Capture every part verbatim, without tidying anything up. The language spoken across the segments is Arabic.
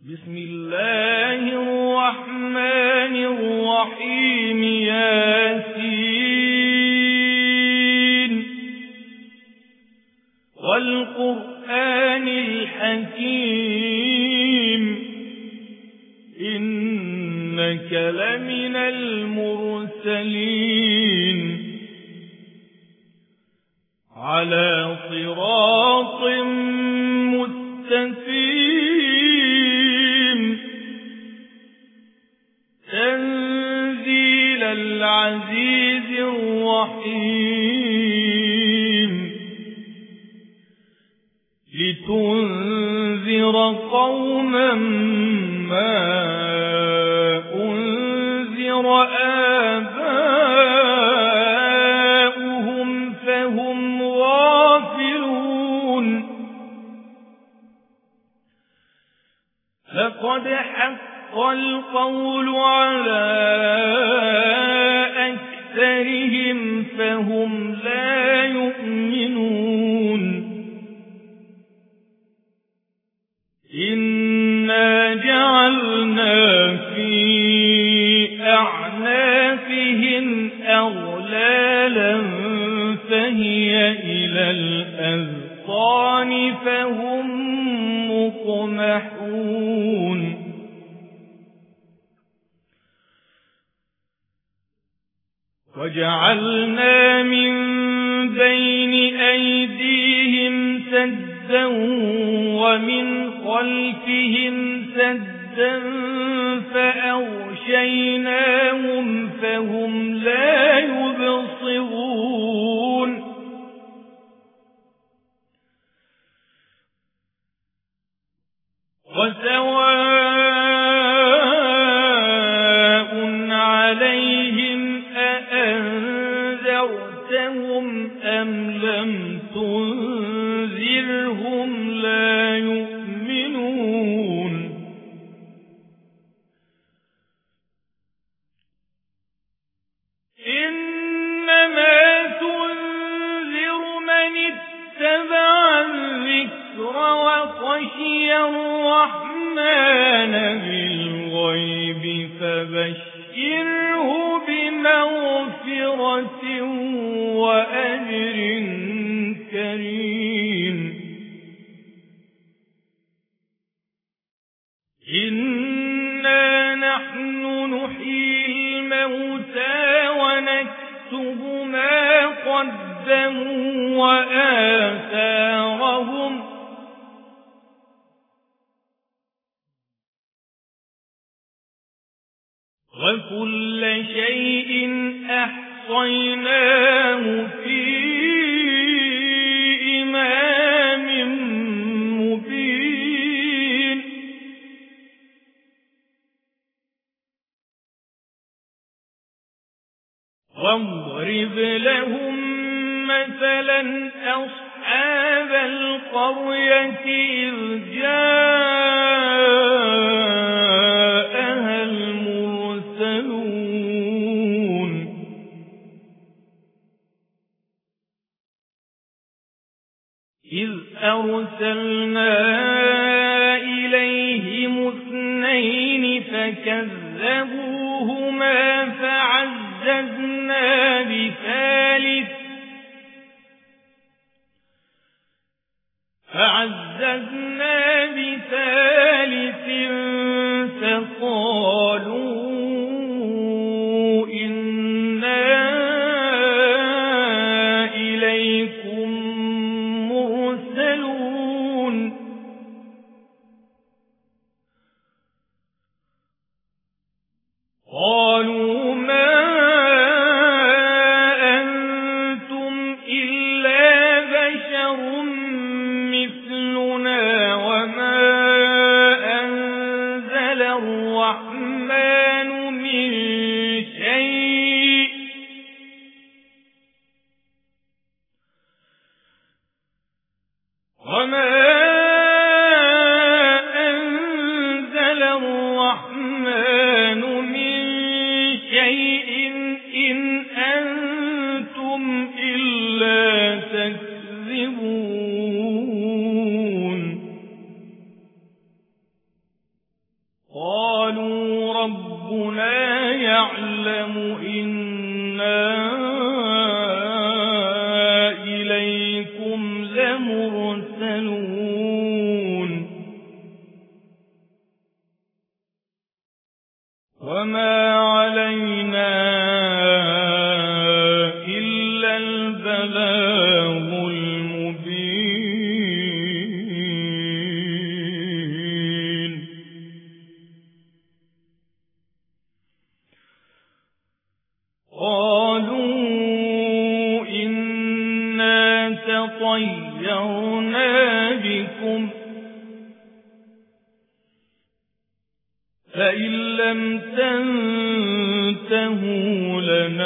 بسم الله الرحمن الرحيم ياسين والقرآن الحكيم إنك لمن المرسلين على صراط مستقيم تنزيل العزيز الرحيم لتنذر قوما ما أنذر آباؤهم فهم غافلون لقد حق القول على أكثرهم فهم لا يؤمنون إنا جعلنا في أعنافهم أغلالا فهي إلى الأذقان فهم مقمحون وجعلنا من بين أيديهم سدا ومن خلفهم سدا فأغشيناهم فهم لا يبصرون وسواء عليهم أأنذرتهم أم لم تنذرهم لا يؤمنون إنما تنذر من اتبع الذكر وخشي الرحمن بالغيب فبشره بمغفرة وأجر كريم إنا نحن نحيي الموتى ونكتب ما قدموا وآثارهم وكل شيء أحصيناه في إمام مبين واضرب لهم مثلا أصحاب القرية إذ جاءها المرسلون إذ أرسلنا إليهم اثنين فكذبوهما فعززنا بثالث فعززنا بثالث فقالوا إنا إليكم مرسلون قالوا ربنا يعلم إنا إليكم لمرسلون وما علينا إلا البلاغ المبين قالوا إنا تطيرنا بكم فإن لم تنتهوا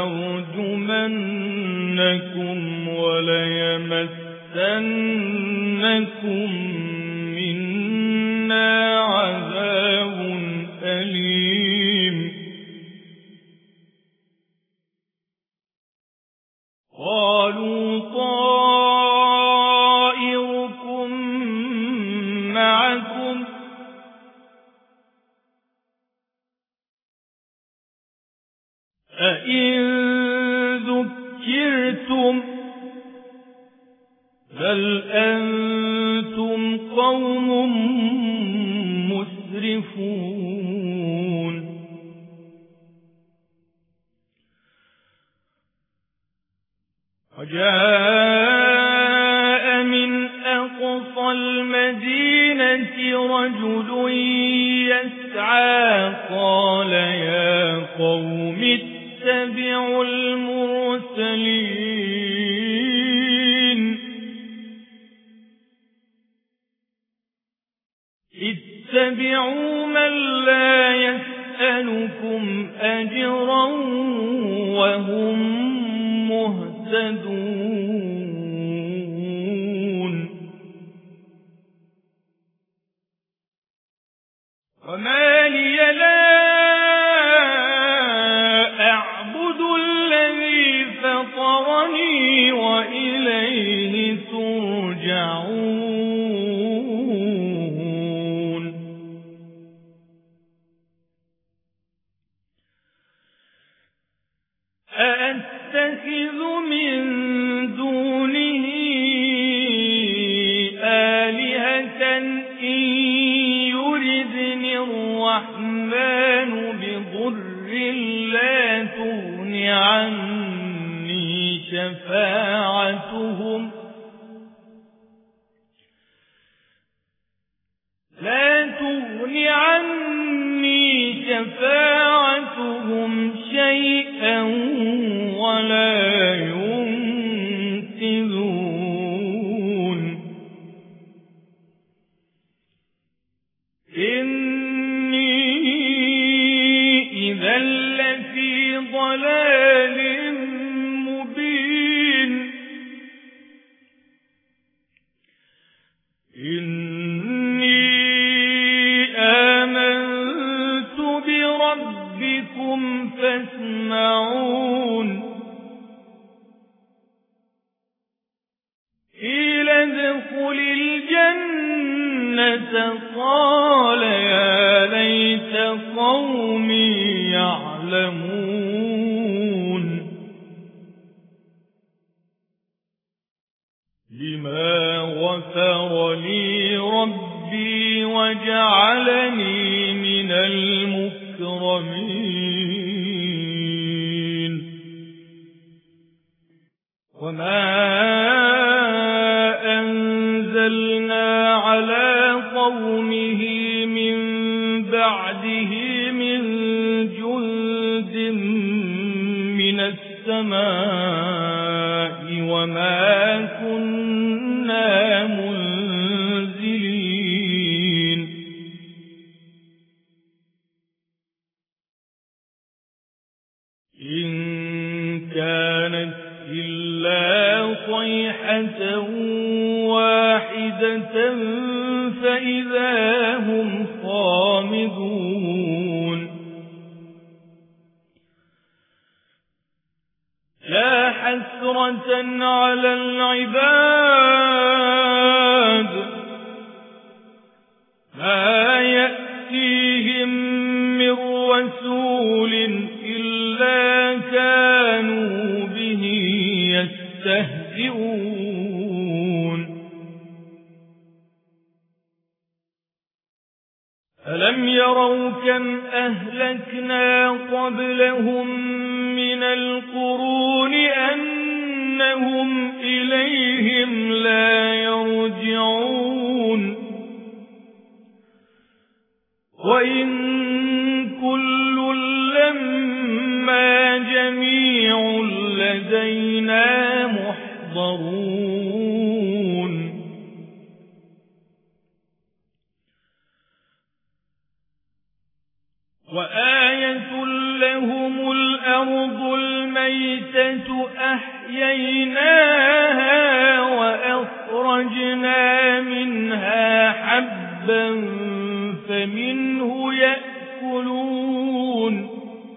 لنرجمنكم وليمسنكم منا عذاب أليم قالوا طائركم معكم أئن ذكرتم بل أنتم قوم مسرفون وجاء من أقصى المدينة رجل يسعى قال يا قوم اتبعوا المرسلين اتبعوا من لا يسألكم أجرا وهم مهتدون وما لي لا أعبد الذي فطرني وإليه ترجعون أأتخذ من دونه آلهة إن يردني الرحمن بضر لا تغن عني شفاعتهم لا تغن عني شفاعتهم شيئا ولا ينقذون إني إذا لفي ضلال مبين إني آمنت بربكم فاسمعون قيل ادخل الجنة قال يا ليت قومي يعلمون بما غفر لي ربي وجعلني من المكرمين وما أنزلنا على قومه من بعده من جند من السماء وما كنا منزلين إن كانت إلا صيحة واحدة فإذا هم خامدون يا حسرة على العباد ما يأتيهم يستهزئون ألم يروا كم أهلكنا قبلهم من القرون أنهم إليهم لا يرجعون وإن كل لما جميع لدينا محضرون وآية لهم الأرض الميتة أحييناها وأخرجنا منها حبا فمنه يأكلون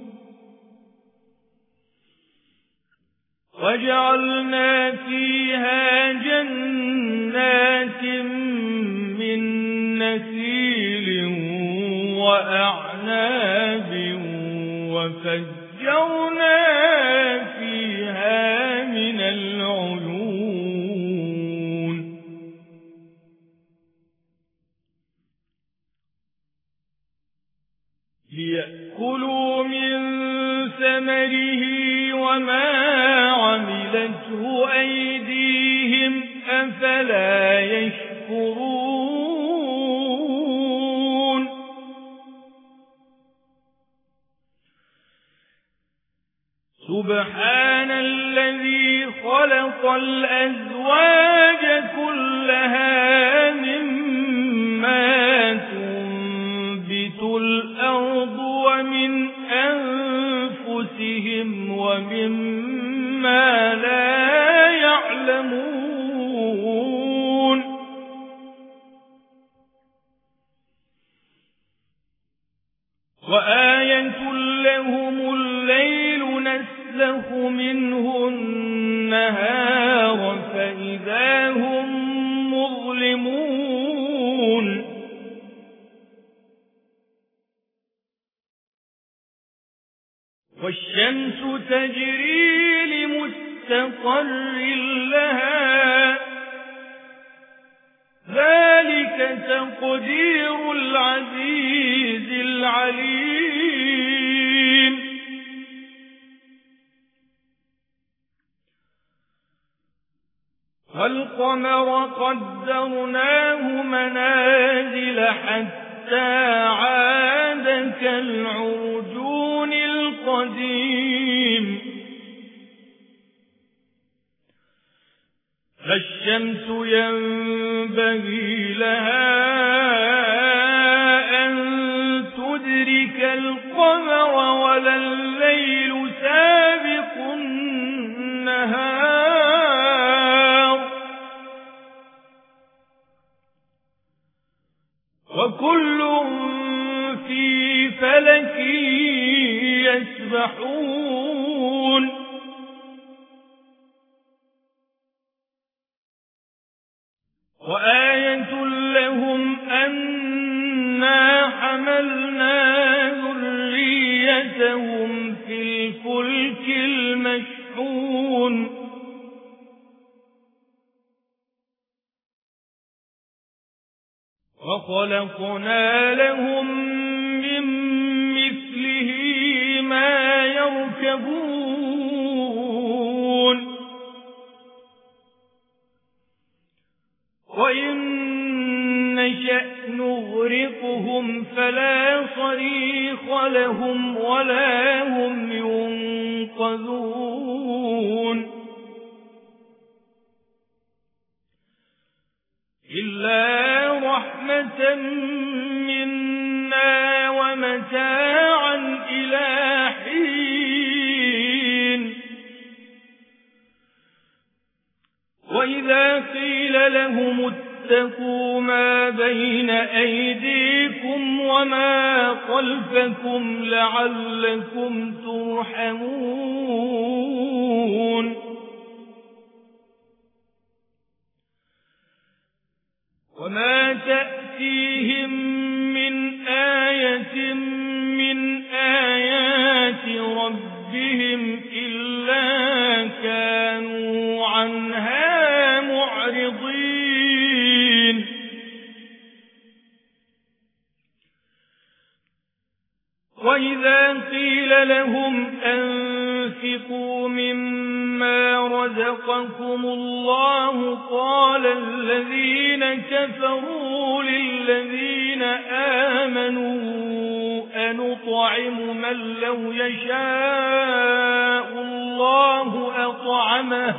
وجعلنا فيها جنات من نخيل وأعناب وفجرنا فيها من العيون ليأكلوا من ثمره وما عملته أيديهم أفلا يشكرون سبحان الذي خلق الأزواج كلها مما تنبت الأرض ومن أنفسهم ومما لا يعلمون وآية لهم الليل نسلخ منه النهار فإذا هم مظلمون والشمس تجري لمستقر لها ذلك تقدير العزيز العليم والقمر قدرناه منازل حتى عاد كالعرجون القديم فالشمس ينبغي لها أن تدرك القمر ولا الليل سابق النهار وكل في فلك يسبحون وآية لهم أنا حملنا ذريتهم في الفلك المشحون وخلقنا لهم من مثله ما يركبون وإن نشأ نغرقهم فلا صريخ لهم ولا هم ينقذون إلا رحمة منا ومتاعا إلى حين وإذا قيل لهم اتقوا ما بين أيديكم وما خلفكم لعلكم ترحمون وما تأتيهم من آية من آيات ربهم إلا كانوا عنها وإذا قيل لهم أنفقوا مما رزقكم الله قال الذين كفروا للذين آمنوا أنطعم من لو يشاء الله أطعمه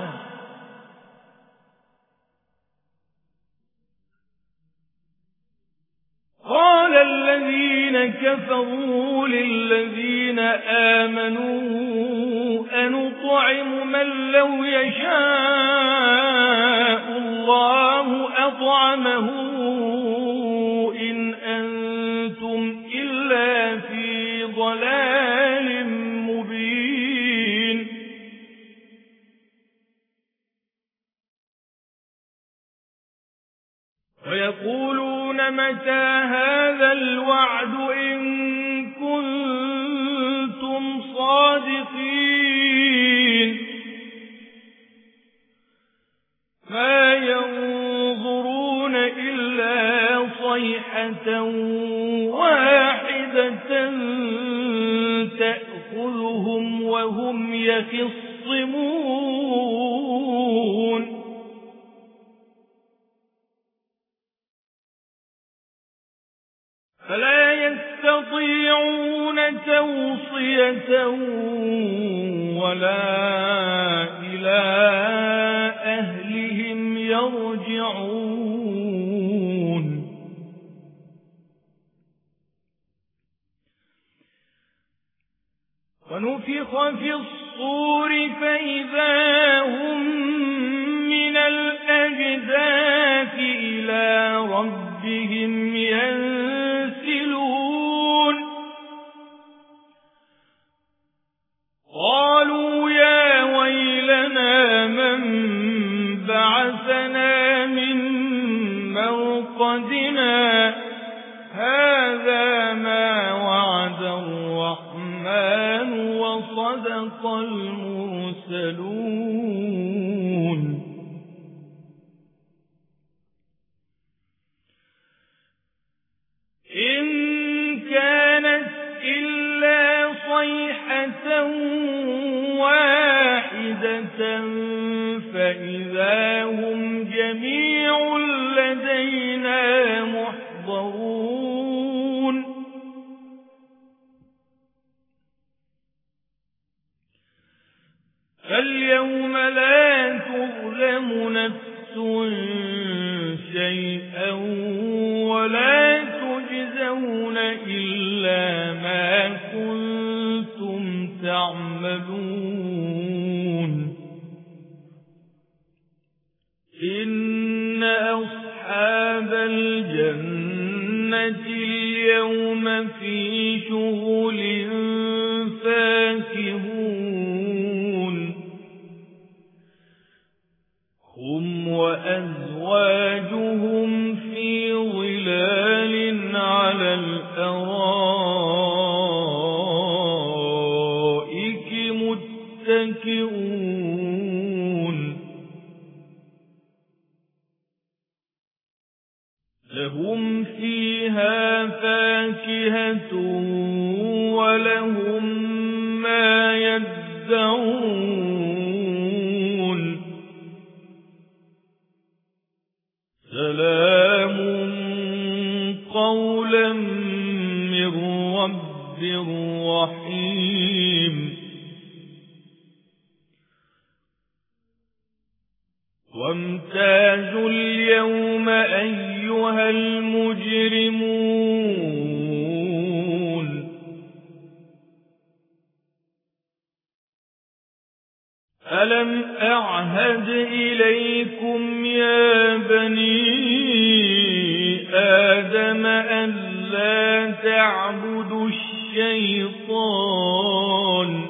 قال الذين كفروا للذين آمنوا أنطعم من لو يشاء الله أطعمه إن أنتم إلا في ضلال مبين ويقولون متى هذا الوعد إن كنتم صادقين ما ينظرون إلا صيحة واحدة تأخذهم وهم يخصمون فلا يستطيعون توصية ولا إلى أهلهم يرجعون ونفخ في الصور فإذا هم من الأجداث إلى ربهم ينسلون قالوا يا ويلنا من بعثنا من مرقدنا هذا ما وعد الرحمن وصدق المرسلون إن كانت إلا صيحة واحدة فإذا هم جميع لدينا محضرون فاليوم لا تظلم نفس شيئا ولا تجزون إلا ما كنتم تعملون إن أصحاب الجنة اليوم في شغل فاكهون هم وأزواجهم في ظلال على الأرائك متكئون لهم فيها فاكهة ولهم ما يدعون سلام قولا من رب رحيم وامتازوا اليوم أيها المجرمون ألم أعهد إليكم يا بني آدم أن لا تعبدوا الشيطان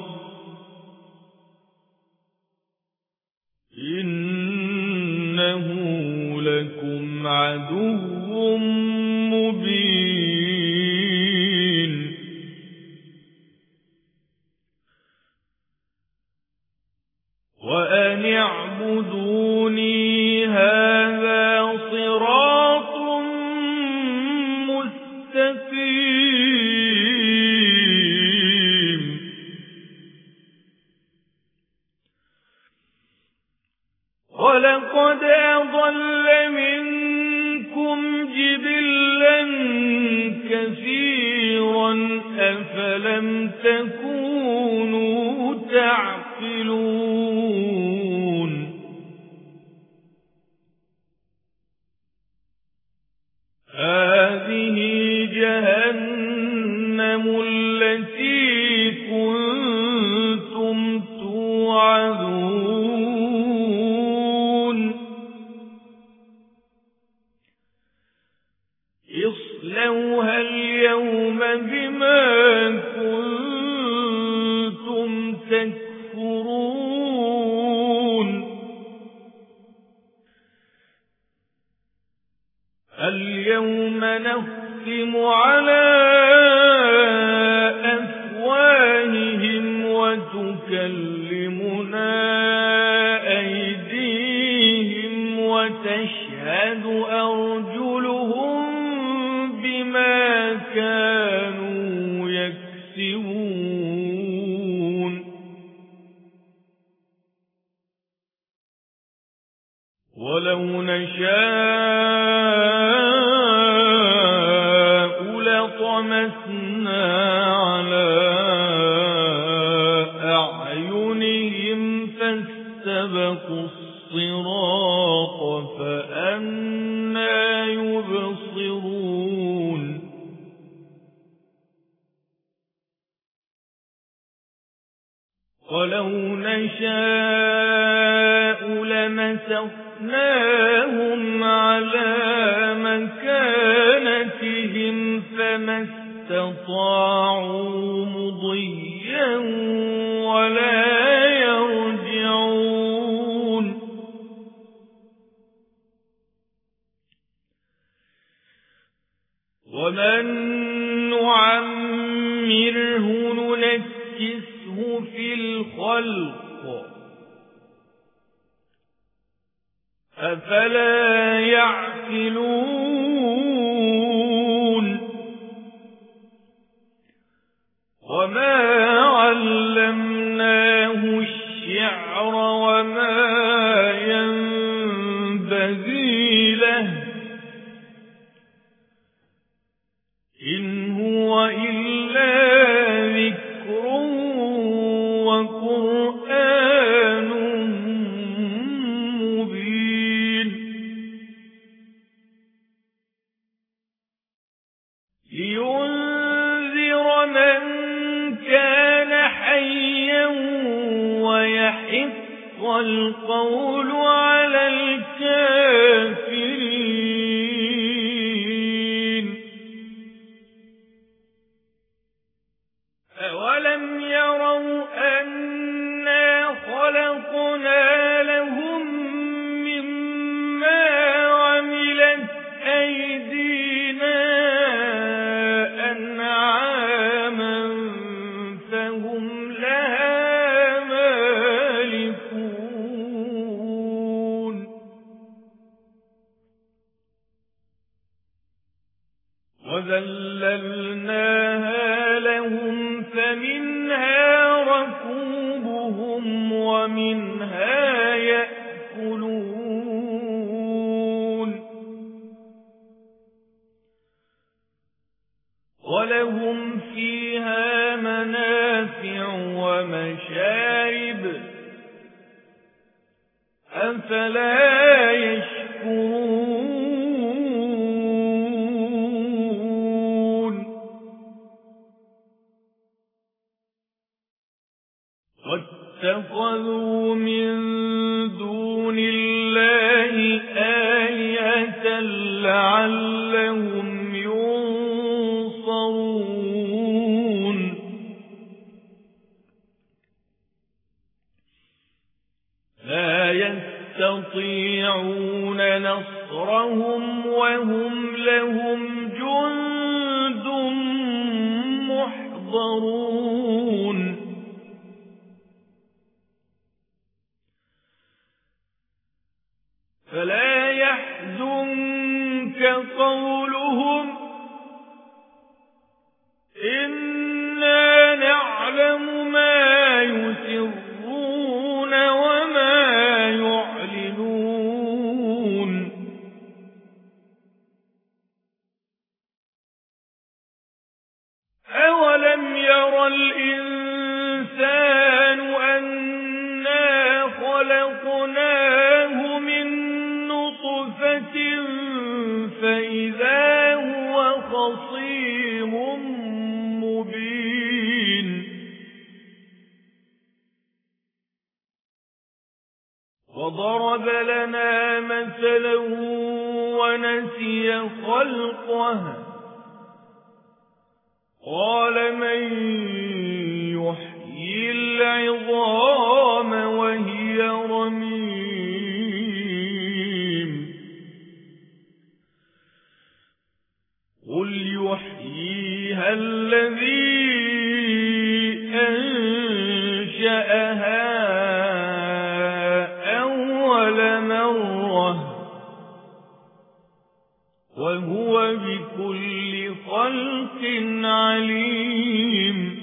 إنه لكم عدو مبين وأن اعبدوني هذا صراط مستقيم كثيرا أفلم تكونوا تعقلون هذه جهنم التي كنتم توعدون اصلوها اليوم بما كنتم تكفرون اليوم نختم على أفواههم وتكلمنا أيديهم وتشهد أرجلهم بما كانوا يكسبون ولو نشاء لطمسنا على أعينهم فاستبقوا الصراط فأنى يبصرون ولو نشاء لمسخناهم على مكانتهم فما استطاعوا مضيا ولا يرجعون ومن نعمره ننكسه في الخلق أفلا يعقلون وما علمناه الشعر وما ينبغي له إن هو إلا ذكر وقرآن مبين لينذر من كان حيا ويحق القول على الكافرين أولم يروا أنا خلقنا لهم مما عملت أيدينا أنعاما فهم لها مالكون وذللناها لهم فمنها ركوبهم ومنها يأكلون ولهم فيها منافع ومشارب أفلا يشكرون واتخذوا من دون الله آلهة لعلهم ينصرون لا يستطيعون نصرهم وهم لهم جند محضرون فلا يحزنك قولهم إنا نعلم ما يسرون وما يعلنون أولم ير الإنسان أنا خلقناه من نطفة فإذا هو خصيم مبين وضرب لنا مثلا ونسي خلقه قال من يحيي العظام وهي رميم قل يحييها الذي أنشأها أول مرة وهو بكل خلق عليم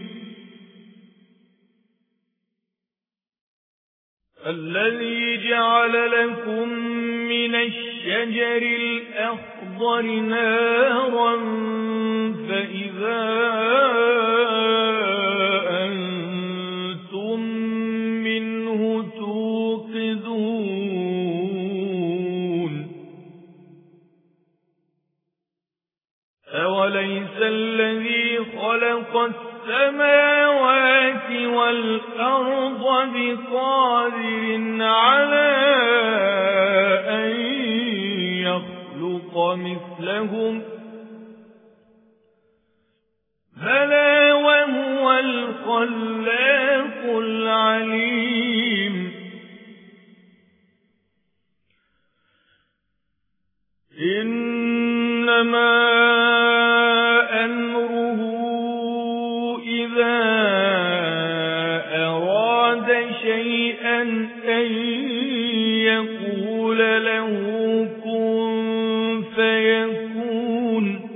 الذي جعل لكم من الشجر الأخضر نارا فإذا أنتم منه توقدون أوليس الذي خلق السماوات والأرض بقادر على أن يخلق مثلهم بلى وهو الخلاق العليم إنما أمره إذا أراد شيئا أن يقول له كن فيكون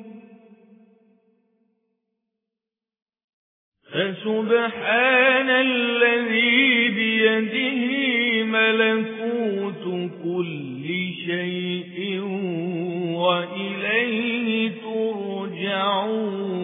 فسبحان الذي بيده ملكوت كل شيء وإليه ترجعون